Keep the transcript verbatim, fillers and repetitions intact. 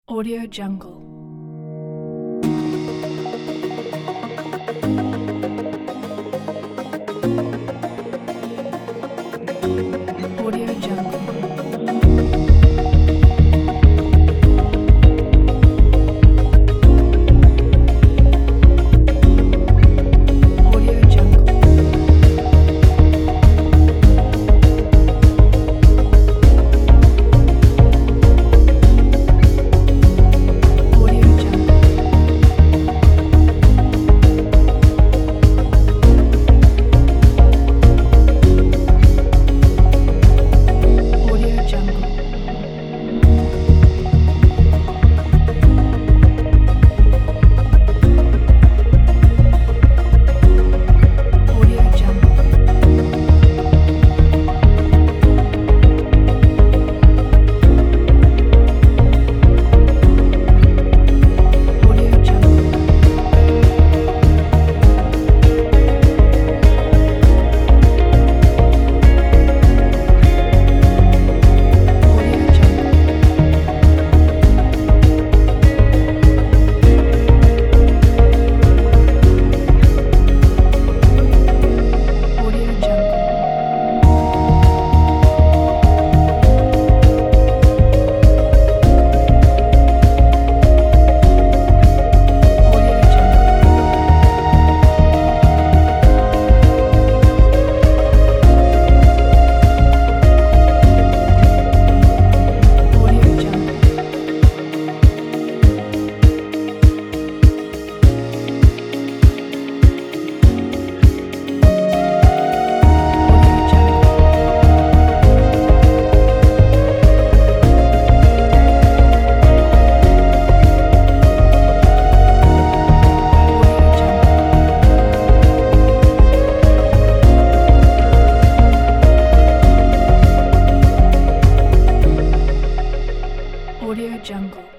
Audio Jungle. Audio Jungle. Audio Jungle. Audio Jungle. Audio Jungle. Audio Jungle. Audio Jungle. Audio Jungle. Audio Jungle. Audio Jungle. Audio Jungle. Audio Jungle. Audio Jungle. Audio Jungle.